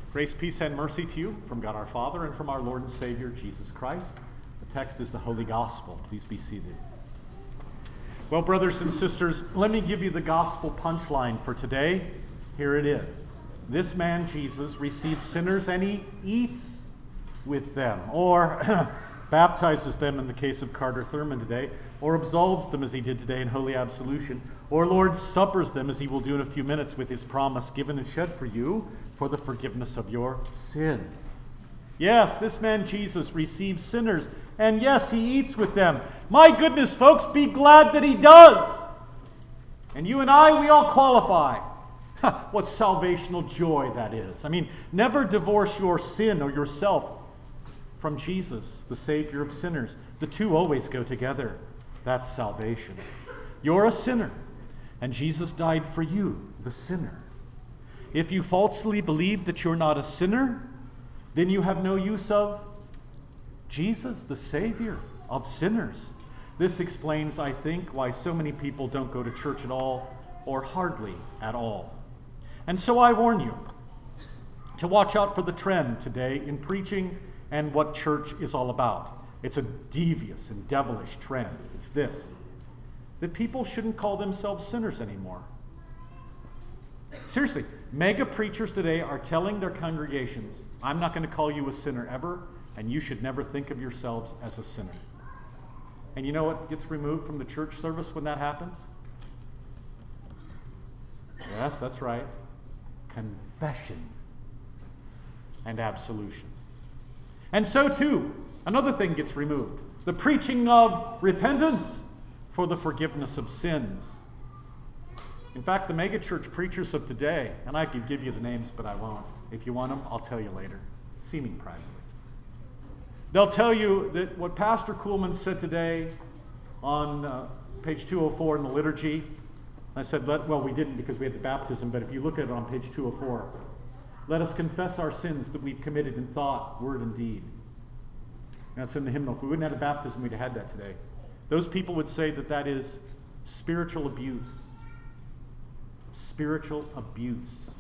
Grace, peace, and mercy to you from God our Father and from our Lord and Savior, Jesus Christ. The text is the Holy Gospel. Please be seated. Well, brothers and sisters, let me give you the gospel punchline for today. Here it is. This man, Jesus, receives sinners and he eats with them, or baptizes them in the case of Carter Thurman today, or absolves them as he did today in Holy Absolution, or Lord suppers them as he will do in a few minutes with his promise given and shed for you for the forgiveness of your sins. Yes, this man Jesus receives sinners, and yes, he eats with them. My goodness, folks, be glad that he does. And you and I, we all qualify. What salvational joy that is. I mean, never divorce your sin or yourself from Jesus, the Savior of sinners. The two always go together. That's salvation. You're a sinner, and Jesus died for you, the sinner. If you falsely believe that you're not a sinner, then you have no use of Jesus, the Savior of sinners. This explains, I think, why so many people don't go to church at all, or hardly at all. And so I warn you to watch out for the trend today in preaching and what church is all about. It's a devious and devilish trend. It's this: that people shouldn't call themselves sinners anymore. Seriously, mega preachers today are telling their congregations, I'm not going to call you a sinner ever, and you should never think of yourselves as a sinner. And you know what gets removed from the church service when that happens? Yes, that's right. Confession and absolution. And so too, another thing gets removed: the preaching of repentance for the forgiveness of sins. In fact, the megachurch preachers of today, and I could give you the names, but I won't. If you want them, I'll tell you later, seeming privately. They'll tell you that what Pastor Kuhlman said today on page 204 in the liturgy, I said, well, we didn't because we had the baptism, but if you look at it on page 204, let us confess our sins that we've committed in thought, word, and deed. And it's in the hymnal. If we wouldn't have had a baptism, we'd have had that today. Those people would say that that is spiritual abuse. Spiritual abuse.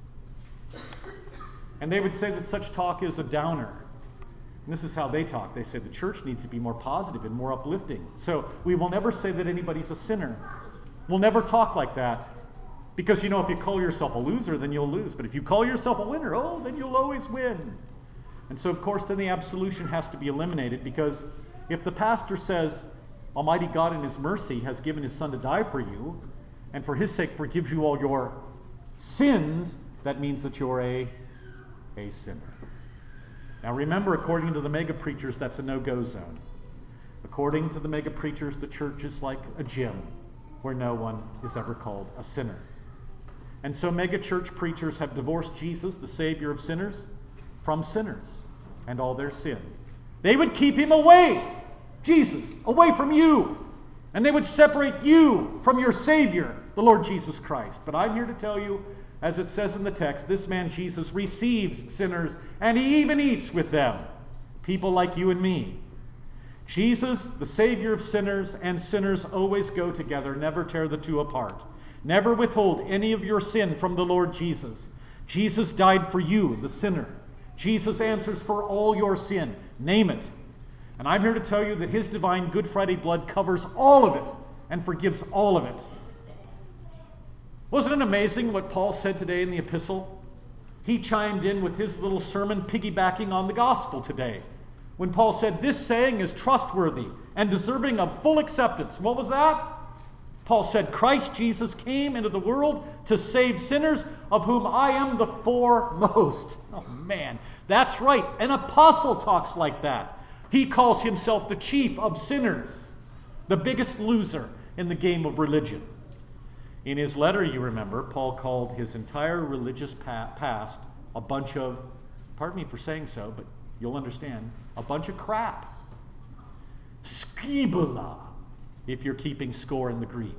And they would say that such talk is a downer. And this is how they talk. They say the church needs to be more positive and more uplifting. So we will never say that anybody's a sinner. We'll never talk like that. Because, if you call yourself a loser, then you'll lose. But if you call yourself a winner, then you'll always win. And so, of course, then the absolution has to be eliminated, because if the pastor says, Almighty God in his mercy has given his son to die for you, and for his sake forgives you all your sins, that means that you're a sinner. Now remember, according to the mega preachers, that's a no-go zone. According to the mega preachers, the church is like a gym where no one is ever called a sinner. And so mega church preachers have divorced Jesus, the Savior of sinners, from sinners and all their sin. They would keep him away, Jesus, away from you. And they would separate you from your Savior, the Lord Jesus Christ. But I'm here to tell you, as it says in the text, this man Jesus receives sinners, and he even eats with them, people like you and me. Jesus, the Savior of sinners, and sinners always go together. Never tear the two apart. Never withhold any of your sin from the Lord Jesus. Jesus died for you, the sinner. Jesus answers for all your sin. Name it. And I'm here to tell you that his divine Good Friday blood covers all of it and forgives all of it. Wasn't it amazing what Paul said today in the epistle? He chimed in with his little sermon piggybacking on the gospel today, when Paul said, this saying is trustworthy and deserving of full acceptance. What was that? Paul said, Christ Jesus came into the world to save sinners, of whom I am the foremost. Oh man, that's right. An apostle talks like that. He calls himself the chief of sinners, the biggest loser in the game of religion. In his letter, you remember, Paul called his entire religious past a bunch of, pardon me for saying so, but you'll understand, a bunch of crap. Skibula, if you're keeping score in the Greek.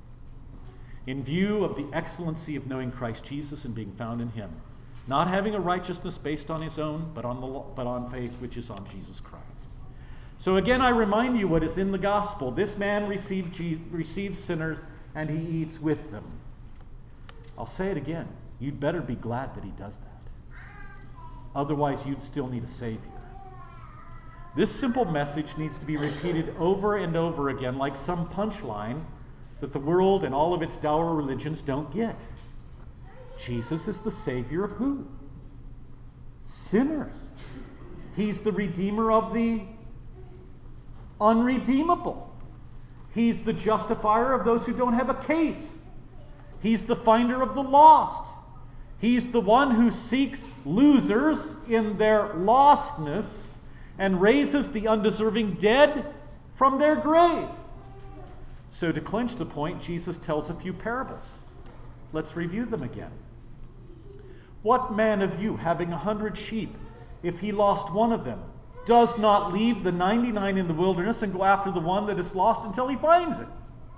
In view of the excellency of knowing Christ Jesus and being found in him, not having a righteousness based on his own, but on faith which is on Jesus Christ. So again, I remind you what is in the gospel. This man receives sinners, and he eats with them. I'll say it again. You'd better be glad that he does that. Otherwise, you'd still need a Savior. This simple message needs to be repeated over and over again, like some punchline that the world and all of its dour religions don't get. Jesus is the Savior of who? Sinners. He's the Redeemer of the unredeemable. He's the justifier of those who don't have a case. He's the finder of the lost. He's the one who seeks losers in their lostness and raises the undeserving dead from their grave. So to clinch the point, Jesus tells a few parables. Let's review them again. What man of you, having 100 sheep, if he lost one of them, does not leave the 99 in the wilderness and go after the one that is lost until he finds it?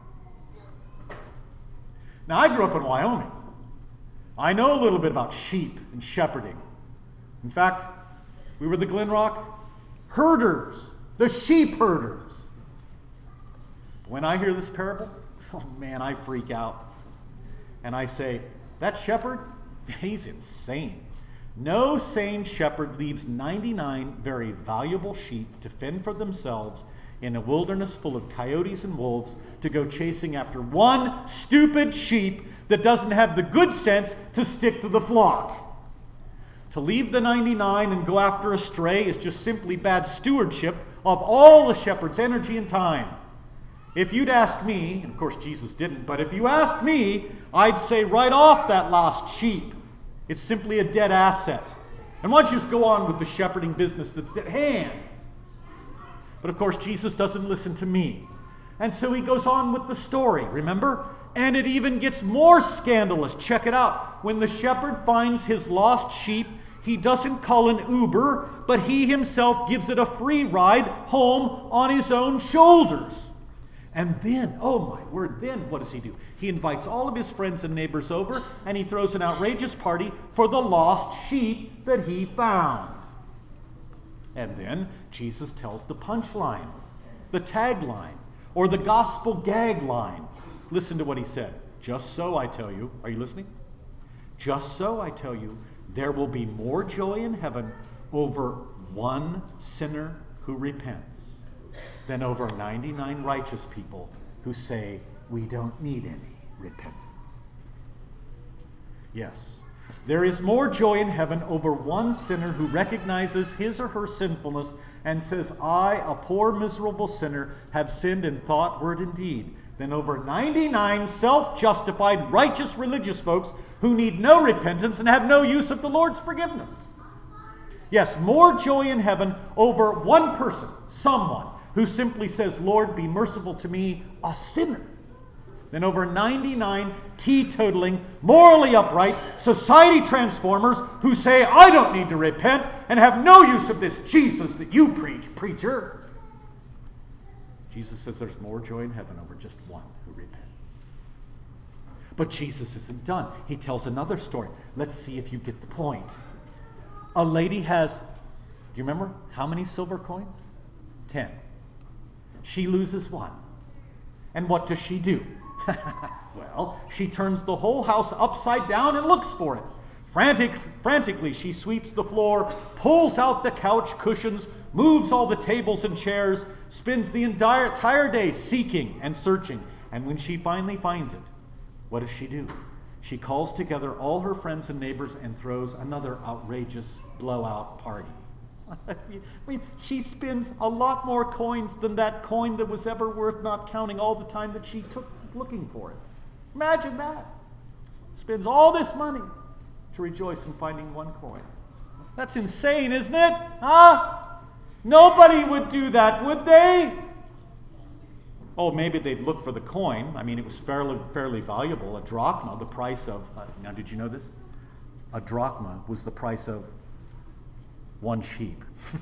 Now, I grew up in Wyoming. I know a little bit about sheep and shepherding. In fact, we were the Glenrock herders, the sheep herders. When I hear this parable, oh man, I freak out. And I say, that shepherd, he's insane. No sane shepherd leaves 99 very valuable sheep to fend for themselves in a wilderness full of coyotes and wolves to go chasing after one stupid sheep that doesn't have the good sense to stick to the flock. To leave the 99 and go after a stray is just simply bad stewardship of all the shepherd's energy and time. If you'd asked me, and of course Jesus didn't, but if you asked me, I'd say right off that lost sheep. It's simply a dead asset. And why don't you just go on with the shepherding business that's at hand? But of course Jesus doesn't listen to me. And so he goes on with the story, remember? And it even gets more scandalous. Check it out. When the shepherd finds his lost sheep, he doesn't call an Uber, but he himself gives it a free ride home on his own shoulders. And then, oh my word, then what does he do? He invites all of his friends and neighbors over, and he throws an outrageous party for the lost sheep that he found. And then Jesus tells the punchline, the tagline, or the gospel gag line. Listen to what he said. Just so I tell you, are you listening? Just so I tell you, there will be more joy in heaven over one sinner who repents than over 99 righteous people who say, we don't need any repentance. Yes, there is more joy in heaven over one sinner who recognizes his or her sinfulness and says, I, a poor, miserable sinner, have sinned in thought, word, and deed, than over 99 self-justified, righteous religious folks who need no repentance and have no use of the Lord's forgiveness. Yes, more joy in heaven over one person, someone, who simply says, Lord, be merciful to me, a sinner, than over 99 teetotaling, morally upright, society transformers who say, I don't need to repent and have no use of this Jesus that you preach, preacher. Jesus says there's more joy in heaven over just one who repents. But Jesus isn't done. He tells another story. Let's see if you get the point. A lady has, do you remember how many silver coins? 10. She loses one. And what does she do? Well, she turns the whole house upside down and looks for it. Frantically, she sweeps the floor, pulls out the couch cushions, moves all the tables and chairs, spends the entire day seeking and searching. And when she finally finds it, what does she do? She calls together all her friends and neighbors and throws another outrageous blowout party. I mean, she spends a lot more coins than that coin that was ever worth not counting all the time that she took looking for it. Imagine that. Spends all this money to rejoice in finding one coin. That's insane, isn't it? Huh? Nobody would do that, would they? Oh, maybe they'd look for the coin. I mean, it was fairly valuable. A drachma, the price of... now, did you know this? A drachma was the price of one sheep.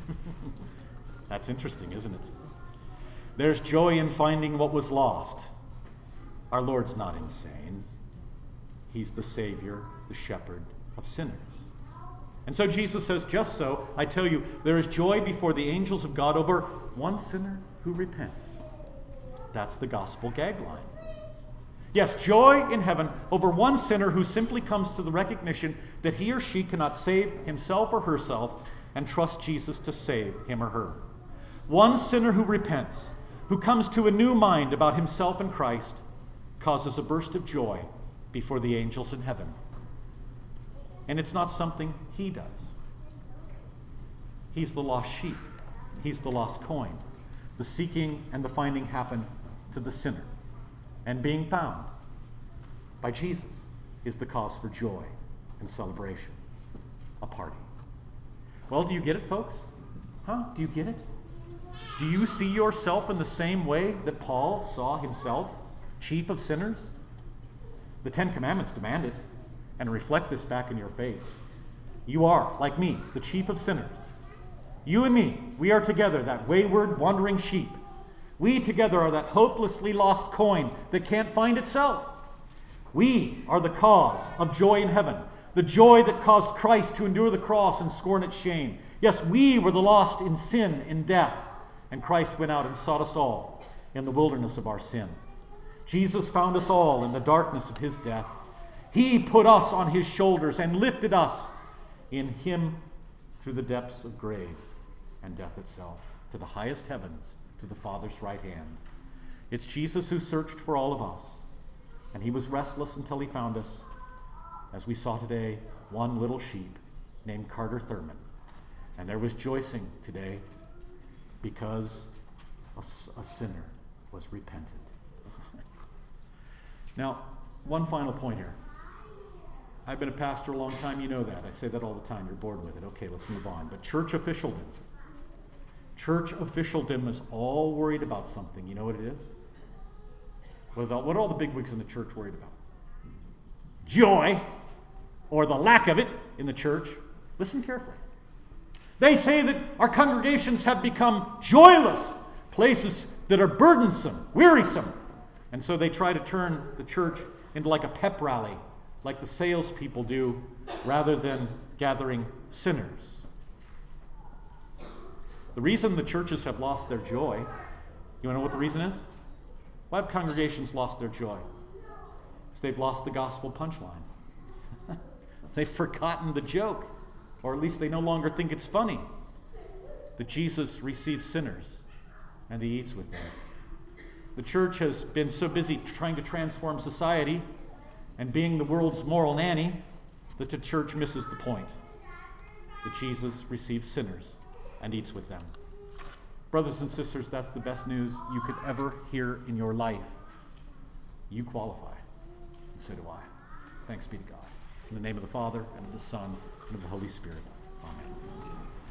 That's interesting, isn't it? There's joy in finding what was lost. Our Lord's not insane. He's the Savior, the shepherd of sinners. And so Jesus says, just so, I tell you, there is joy before the angels of God over one sinner who repents. That's the gospel gag line. Yes, joy in heaven over one sinner who simply comes to the recognition that he or she cannot save himself or herself and trust Jesus to save him or her. One sinner who repents, who comes to a new mind about himself and Christ, causes a burst of joy before the angels in heaven. And it's not something he does. He's the lost sheep. He's the lost coin. The seeking and the finding happen to the sinner. And being found by Jesus is the cause for joy and celebration. A party. Well, do you get it, folks? Huh? Do you get it? Do you see yourself in the same way that Paul saw himself, chief of sinners? The Ten Commandments demand it and reflect this back in your face. You are, like me, the chief of sinners. You and me, we are together that wayward, wandering sheep. We together are that hopelessly lost coin that can't find itself. We are the cause of joy in heaven, the joy that caused Christ to endure the cross and scorn its shame. Yes, we were the lost in sin, in death, and Christ went out and sought us all in the wilderness of our sin. Jesus found us all in the darkness of his death. He put us on his shoulders and lifted us in him through the depths of grave and death itself, to the highest heavens, to the Father's right hand. It's Jesus who searched for all of us, and he was restless until he found us, as we saw today, one little sheep named Carter Thurman. And there was rejoicing today because a sinner was repentant. Now, one final point here. I've been a pastor a long time, you know that. I say that all the time. You're bored with it. Okay, let's move on. But church officialdom. Church officialdom is all worried about something. You know what it is? What are all the bigwigs in the church worried about? Joy, or the lack of it in the church. Listen carefully. They say that our congregations have become joyless, places that are burdensome, wearisome. And so they try to turn the church into like a pep rally, like the salespeople do, rather than gathering sinners. The reason the churches have lost their joy, you want to know what the reason is? Why have congregations lost their joy? Because they've lost the gospel punchline. They've forgotten the joke, or at least they no longer think it's funny, that Jesus receives sinners and he eats with them. The church has been so busy trying to transform society and being the world's moral nanny that the church misses the point, that Jesus receives sinners and eats with them. Brothers and sisters, that's the best news you could ever hear in your life. You qualify, and so do I. Thanks be to God. In the name of the Father, and of the Son, and of the Holy Spirit. Amen.